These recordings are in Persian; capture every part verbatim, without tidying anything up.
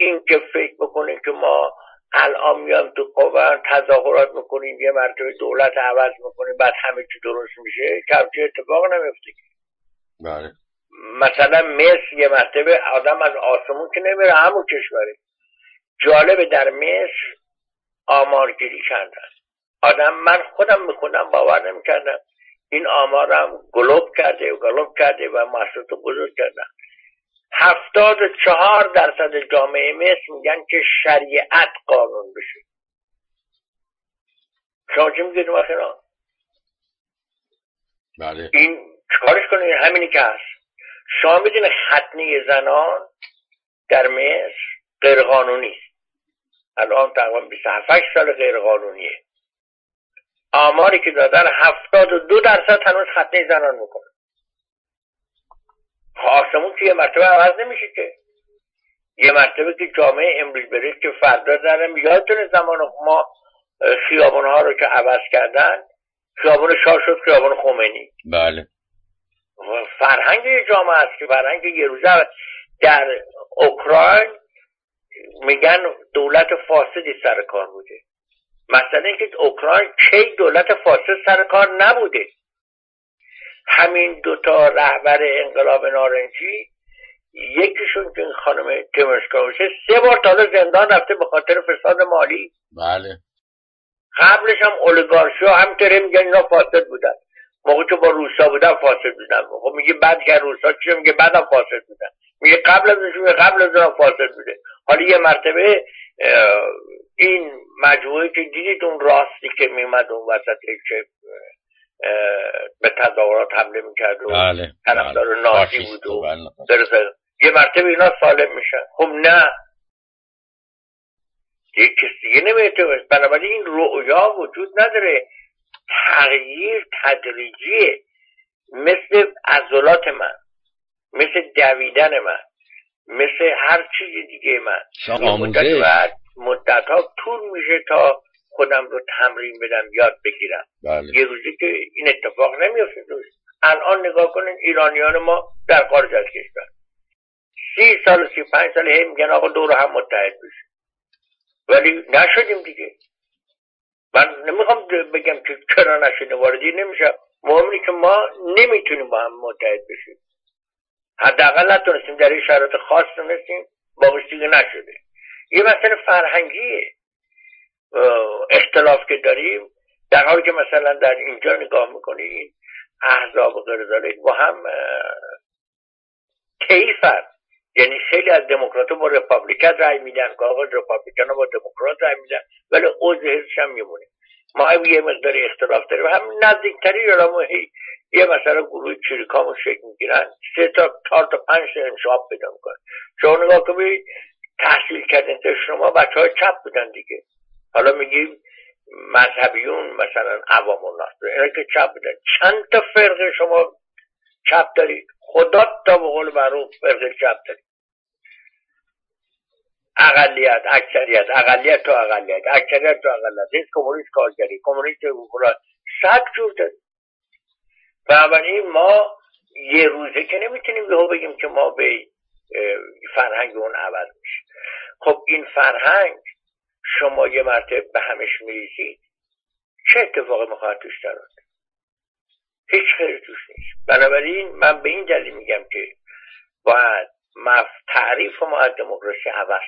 این که فکر بکنیم که ما الان میام تو قوه تظاهرات میکنیم یه مرتبه دولت عوض میکنیم بعد همه چی درست میشه که همچه اتفاق نمیفته. بله. مثلا مصر یه مرتبه آدم از آسمون که نمیره همون کشوره. جالبه در مصر آمارگیری کردن آدم، من خودم میخونم باور نمیکردم، این آمارم گلوب کرده و گلوب کرده و محصولات بزرگ کردن. هفتاد و چهار درصد جامعه مصر میگن که شریعت قانون بشه. شما چی میگید مثلا؟ بله. این چکارش کنید؟ همینی که هست. شما میدونید ختنه زنان در مصر غیر قانونی است. الان تقریبا بیست و هفت سال غیر قانونیه. آماری که دادن هفتاد و دو درصد هنوز ختنه زنان میکنه. آسمون که یه مرتبه عوض نمیشه که. یه مرتبه که جامعه امروز برید که فردا دارم، یادتونه زمان ما خیابانها رو که عوض کردن، خیابان شاه شد خیابان خمینی. بله. فرهنگ یه جامعه است که فرهنگ یه روزه. در اوکراین میگن دولت فاسدی سر کار بوده. مثلا اینکه اوکراین کی دولت فاسد سر کار نبوده. همین دوتا رهبر انقلاب نارنجی، یکیشون که خانم تیموشکا سه بار تالا زندان رفته به خاطر فساد مالی. بله. قبلش هم اولیگارشی ها همینطوره میگن اینا فاسد بودن. موقع که با روسا بودن فاسد بودن. خب میگه بعد که روسا چیه؟ میگه بعدم فاسد بودن. میگه قبل از اونشون قبل از اونم فاسد بوده. حالا یه مرتبه این مجموعه که دیدید اون راستی که میمد اون وسط که به تظاهرات حمله میکرد و بله. طرفدار بله. نازی بود و بله. یه مرتبه اینا سالم میشن. خب نه، یک کسی دیگه نمیتونه. بنابراین این رؤیا وجود نداره. تغییر تدریجیه، مثل عضلات من، مثل دویدن من، مثل هر چیز دیگه من. آموزش مدت ها طول میشه تا خودم رو تمرین بدم یاد بگیرم. بله. یه روزی که این اتفاق نمیفته. الان نگاه کنین ایرانیان ما در خارج از کشور سی سال سی پنج سال هی میگن آقا دور هم متحد بشیم، ولی نشدیم دیگه. من نمیخوام بگم که چرا نشدیم، واردی نمیشه. مهمی که ما نمیتونیم با هم متحد بشیم. حداقل نتونستیم، در این شرایط خاص تونستیم، باقیش دیگه نشده. یه مسئله فرهنگیه اختلاف که داریم، در حالی که مثلا در اینجا نگاه میکنید احزاب و غیره با هم کیفن. یعنی خیلی از دموکرات‌ها با رپابلیکن رای میدن که آقا رپابلیکن با دموکرات رای میدن، ولی عضو حزبش هم میمونه. ما هم یه مقدار اختلاف داریم. هم نزدیکتری را یه مثلا گروه چریکامو شکل میگیرن، سه تا چهار تا پنج تا انشاب پیدا میکنن. شما نگاه کنید تحصیل کردن شما بچه های چپ بودن دیگه. حالا میگیم مذهبیون مثلا عوام الناس، اینا که چپ بودن. چند تا فرقه شما چپ دارید؟ خدا تا به قول معروف فرقه چپ دارید. اقلیت اکثریت، اقلیت تو اقلیت، اکثریت تو اقلیت، هیچ کمونیست کارگری، کمونیست حقوقی، صد جور دارید. بنابراین ما یه روزه که نمیتونیم به بگیم که ما به فرهنگ اون عوض میشه. خب این فرهنگ شما یه مرتبه به همش میریزید، چه اتفاقی میخواهد توش دراد؟ هیچ خیلی توش نیست. بنابراین من به این دلیل میگم که باید تعریف ما از دموکراسی عوض.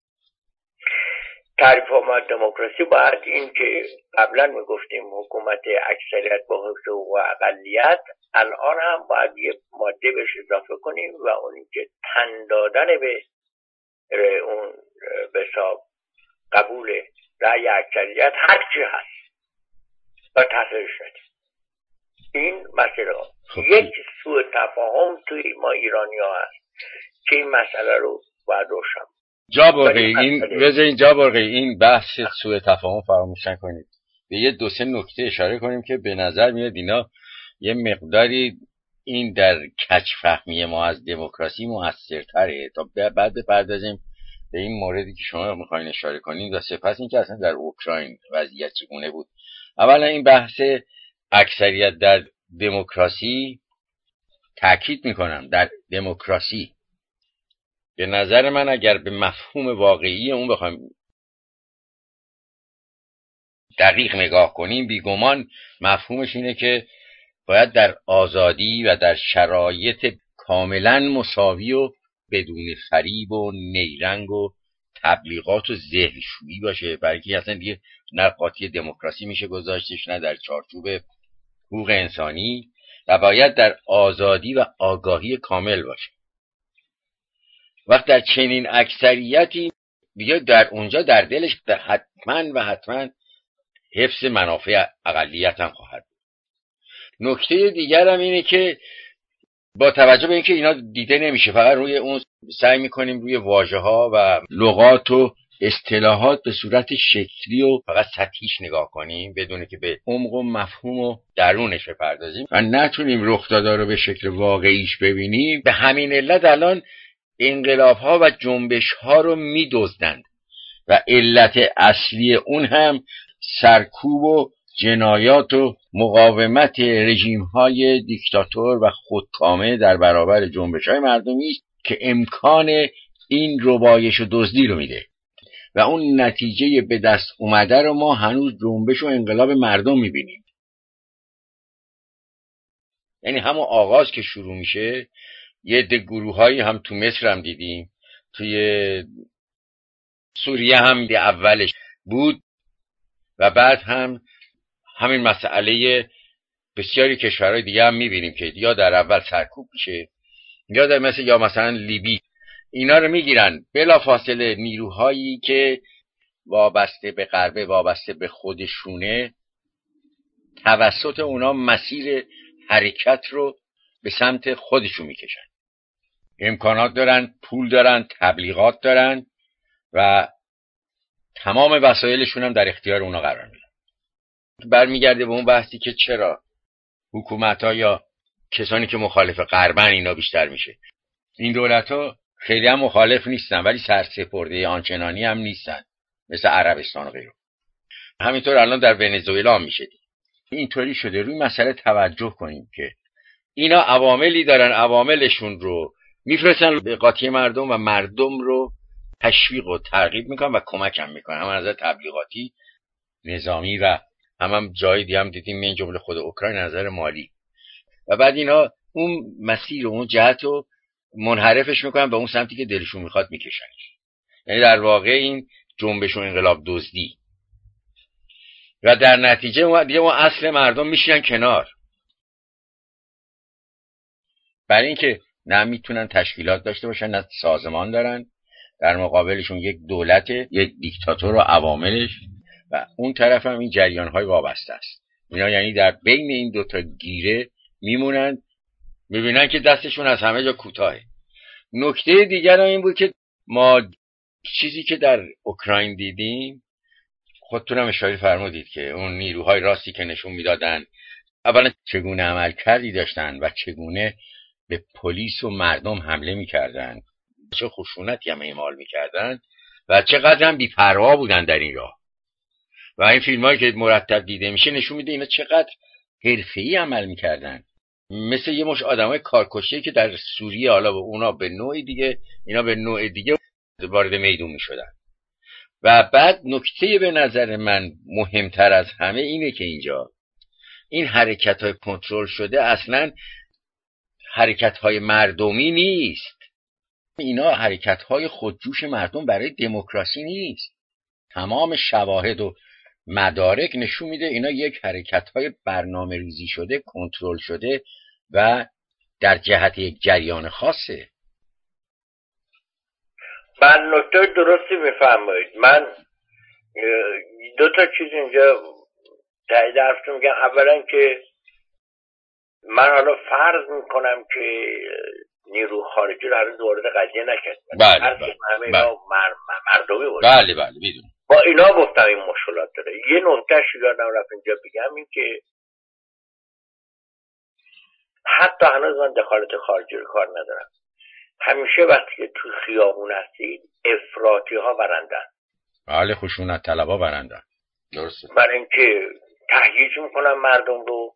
تعریف ما از دموکراسی باید این که قبلا میگفتیم حکومت اکثریت با حفظ حقوق اقلیت، الان هم باید یه ماده بهش اضافه کنیم و اون که تن دادن به اون به حساب قبول رأی اکثریت هر چی هست و تغییرش ندیم. این مسئله خب. یک سوء تفاهم توی ما ایرانی ها هست که این مسئله رو باید روشن. جا برقی این بذارین جا برقی این بحث سوء تفاهم فراموش نکنید. به یه دو سه نکته اشاره کنیم که به نظر میاد اینا یه مقداری این در کج فهمی ما از دموکراسی موثرتره. تا بعد بپردازیم به این موردی که شما میخواین اشاره کنید و سپس این که اصلا در اوکراین وضعیت چگونه بود. اولا این بحث اکثریت در دموکراسی، تأکید میکنم در دموکراسی، به نظر من اگر به مفهوم واقعی اون بخوایم دقیق نگاه کنیم، بیگمان مفهومش اینه که باید در آزادی و در شرایط کاملا مساوی و بدون فریب و نیرنگ و تبلیغات و ذهنشویی باشه، برای که اصلا دیگه نه قاطی دموکراسی میشه گذاشتش، نه در چارچوب حقوق انسانی، و باید در آزادی و آگاهی کامل باشه. وقت در چنین اکثریتی دیگه در اونجا در دلش حتما و حتما حفظ منافع اقلیت هم خواهد. نکته دیگر هم اینه که با توجه به اینکه اینا دیده نمیشه، فقط روی اون سعی میکنیم روی واژه ها و لغات و اصطلاحات به صورت شکلی و فقط سطحیش نگاه کنیم بدون که به عمق و مفهوم و درونش بپردازیم و نتونیم رخ داده رو به شکل واقعیش ببینیم. به همین علت الان انقلاب ها و جنبش ها رو میدزدند و علت اصلی اون هم سرکوب و جنایات و مقاومت رژیم‌های دیکتاتور و خودکامه در برابر جنبش‌های مردمی است که امکان این ربایش و دزدی رو میده و اون نتیجه به دست اومده رو ما هنوز جنبش و انقلاب مردم میبینیم. یعنی همون آغاز که شروع میشه یه عده گروه‌هایی هم تو مصر هم دیدیم، توی سوریه هم دی اولش بود و بعد هم همین مسئله بسیاری کشورهای دیگه هم میبینیم که یا در اول سرکوب میشه یا در مثل یا مثلا لیبی، اینا رو میگیرن بلافاصله نیروهایی که وابسته به غربه، وابسته به خودشونه، توسط اونا مسیر حرکت رو به سمت خودشون میکشن. امکانات دارن، پول دارن، تبلیغات دارن و تمام وسایلشون هم در اختیار اونا قرار میدن. برمیگرده به اون بحثی که چرا حکومت‌ها یا کسانی که مخالف غربن اینا بیشتر میشه. این دولت‌ها خیلی هم مخالف نیستن ولی سرسپرده آنچنانی هم نیستن، مثل عربستان و غیره. همینطور الان در ونزوئلا هم میشه. اینطوری شده روی مسئله توجه کنیم که اینا عواملی دارن، عواملشون رو میفرستن به قاطی مردم و مردم رو تشویق و ترغیب میکنن و کمک هم میکنن، هم از نظر تبلیغاتی، نظامی و هم هم جای دیگه هم دیدیم، من جمله خود اوکراین نظر مالی. و بعد اینا اون مسیر و اون جهت رو منحرفش میکنن به اون سمتی که دلشون میخواد میکشنش. یعنی در واقع این جنبش و انقلاب دزدی و در نتیجه دیگه اون اصل مردم میشینن کنار، برای اینکه نه میتونن تشکیلات داشته باشن نه سازمان دارن، در مقابلشون یک دولت، یک دیکتاتور و عواملش و اون طرف هم این جریان‌های وابسته است. اینا یعنی در بین این دوتا گیره میمونن، میبینن که دستشون از همه جا کوتاهه. نکته دیگر هم این بود که ما چیزی که در اوکراین دیدیم، خودتون هم اشاره فرمودید که اون نیروهای راستی که نشون میدادن اولا چگونه عمل کردی داشتن و چگونه به پلیس و مردم حمله میکردن، چه خشونتی هم اعمال میکردن و چقدر هم بی‌پروا بودن در این راه. و این فیلمایی که مرتب دیده میشه نشون میده اینا چقدر حرفه‌ای عمل میکردن، مثل یه مش آدمای کارکشته که در سوریه حالا به اونا به نوع دیگه، اینا به نوع دیگه وارد میدون میشدن. و بعد نکته به نظر من مهمتر از همه اینه که اینجا این حرکت‌های کنترل شده اصلاً حرکت‌های مردمی نیست. اینا حرکت‌های خودجوش مردم برای دموکراسی نیست. تمام شواهد و مدارک نشون میده اینا یک حرکت‌های برنامه ریزی شده، کنترل شده و در جهت یک جریان خاصه. من نکته درستی میفرمایید. من دو تا چیز اینجا تایید حرفتون میگم. اولا که من حالا فرض میکنم که نیرو خارجی رو هنوز وارد قضیه نکرد. بله بله همه بله. اینا مر... مردمی بود. بله بله میدونم. با اینا گفتم این مشکلات داره. یه نکته یادم رفت اینجا بگم، این که حتی هنوز من دخالت خارجی رو کار ندارم. همیشه وقتی که تو خیابون هستید افراطی ها برندن. بله، خشونت طلبا برندن. درسته. برای اینکه تهییج میکنن مردم رو،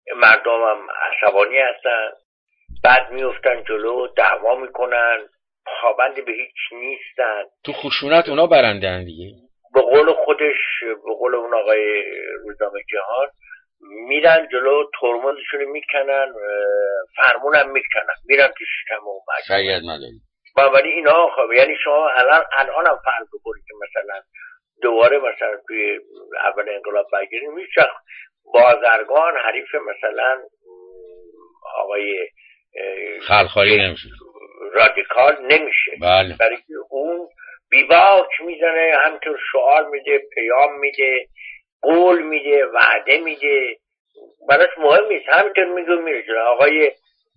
مردم هم عصبانی هستن، بعد میفتن جلو، دعوا میکنن، پابند به هیچ نیستن. تو خشونت اونا برندن دیگه. به قول خودش، به قول اون آقای روزنامه جهان، میرن جلو ترمزشون میکنن، فرمونم میکنن، میرن تو شکم و شاید مداری. ولی اینا خب یعنی شما الان الان هم فرض بکنید که مثلا دوباره مثلا توی اول انقلاب برگردیم، هیچ وقت بازرگان حریف مثلا آقای خلخالی نمیشه، رادیکال نمیشه. بله. برای که اون بیباک میزنه، همینطور شعار میده، پیام میده، قول میده، وعده میده، براش مهم نیست، همینطور میگه میره. آقای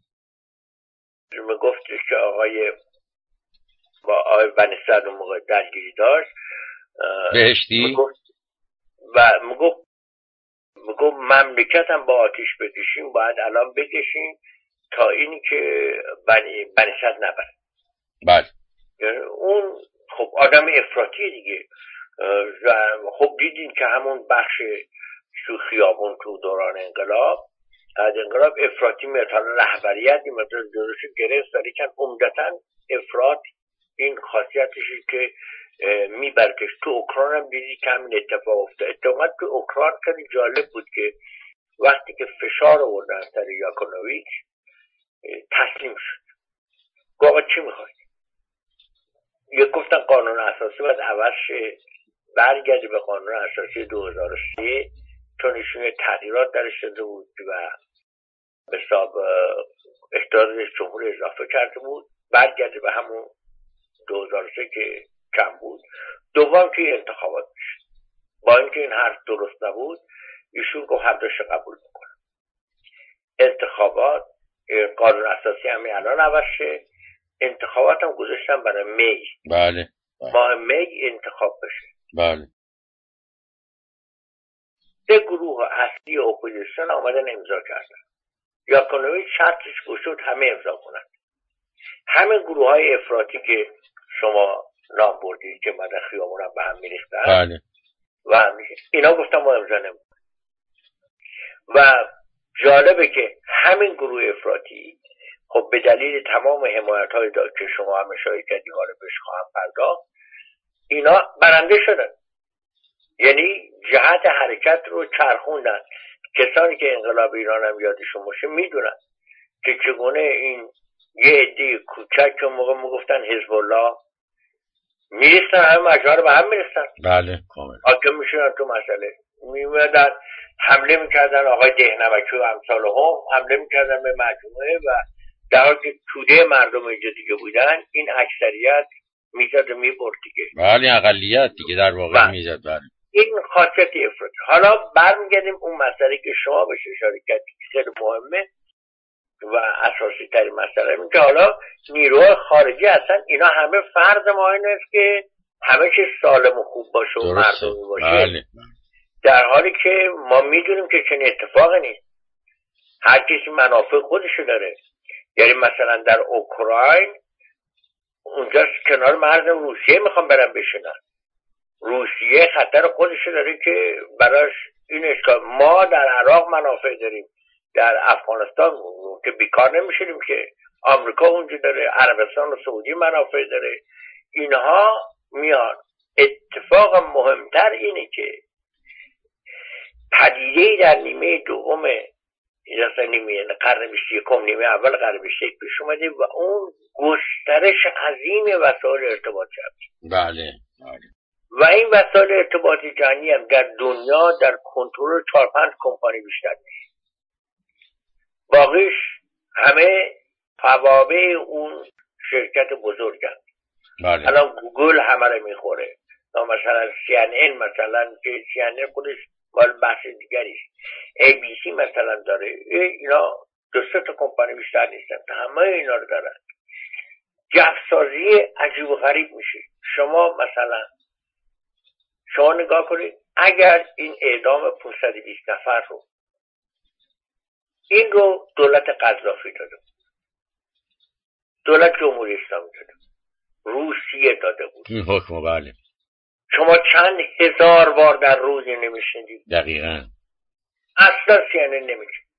میگفتش که آقای با آقای بنی‌صدر اون موقع درگیری داشت، بهشتی، میگفت و میگفت میگفت مملکتم با آتیش بکشیم، باید الان بکشیم تا اینی که بنی بنی‌صدر نبره. بله. اون خب آدم افراطی دیگه. خب دیدین که همون بخش تو خیابون تو دوران انقلاب، از انقلاب افراطی میاد، حالا رهبریت این مدرس جلوشو گرفت، ولی که عمدتاً افراط این خاصیتشی که میبرکش. تو اوکراین هم دیدی که همین اتفاق افتاد. اتفاقا تو اوکراین خیلی جالب بود که وقتی که فشار آوردن سر یاکنوویچ تسلیم شد. گفت چی میخواید؟ یک گفتن قانون اساسی باید عوض شه، برگردی به قانون اساسی دو هزار و سه، چون ایشون تغییرات درش شده بود و به حساب اختیار رئیس جمهور اضافه کرده بود، برگردی به همون دو هزار و سه که کم بود. دوم که انتخابات میشه. با اینکه این حرف درست نبود، ایشون گفت هر دوش قبول میکنه. انتخابات، قانون اساسی همین الان عوض شه، انتخابات هم گذاشتن برای می. بله. بله. ماه می انتخاب بشه. بله. سه گروه اصلی اپوزیسیون آمدن امضا کردن. یاکنوویچ شرطش گشود همه امضا کنند. همه گروه های افراطی که شما نام بردید که مدن خیابون هم به هم میریختن، بله. و همیشه اینا گفتن ما امضا نمیکنیم. و جالبه که همین گروه افراطی خب به دلیل تمام حمایت های که شما هم اشاره کردید، حالا بهش خواهم پرداخت، اینا برنده شدن. یعنی جهت حرکت رو چرخوندن. کسانی که انقلاب ایران هم یادشون باشه میدونن که چگونه این یه عده کوچک که موقع میگفتن حزب الله میرستن، همه مجموعه به هم میرستن. بله کامل. حاکم میشونن تو مسئله، میمدن حمله میکردن، آقای دهنمکی و امثال هم حمله میکردن به مجموعه، و در حالی که توده مردم اینجا دیگه بودن، این اکثریت میزد و میبرد دیگه. بله اقلیت دیگه در واقع میزد. بله. این خاصیت افراطی. حالا برمیگردیم اون مسئله که شما بهش اشاره کردید خیلی مهمه و اساسی ترین مسئله این که حالا نیروهای خارجی اصلا اینا همه فرض ما این است که همه چیز سالم و خوب باشه و مردمی باشه. بله. در حالی که ما میدونیم که چنین اتفاقی نیست. هر کسی منافع خودشو داره. یعنی مثلا در اوکراین اونجا کنار مرز روسیه میخوام برن بشینن. روسیه خطر خودشو داره که براش این اشکال. ما در عراق منافع داریم، در افغانستان که بیکار نمیشیم که، آمریکا اونجا داره، عربستان و سعودی منافع داره. اینها میان. اتفاق مهمتر اینه که پدیده‌ای در نیمه دوم اصلا نیمه قرن بیست و یکم، نیمه اول قرن بیست و یک پیش اومده و اون گسترش عظیم وسایل ارتباط جمعی. بله. بله. و این وسایل ارتباطی جمعی هم در دنیا در کنترل چهار پنج کمپانی بیشتر نیست. باقیش همه توابع اون شرکت بزرگ هست. بله. الان گوگل همه رو میخوره، مثلا سی ان ان مثلا که سی ان ان خودش مال بحث دیگریست، ای بی سی مثلا داره. اینا دو سه تا کمپانی بیشتر نیستن، همه اینا رو دارن. جفسازی عجیب و غریب میشه. شما مثلا شما نگاه کنید، اگر این اعدام پانصد و بیست نفر رو این رو دولت قذافی داده بود، دولت جمهوری اسلامی داده بود، روسیه داده بود این حکم، بله، شما چند هزار بار در روز نمیشنیدید؟ دقیقاً. اصلا سی ان ان نمیشه.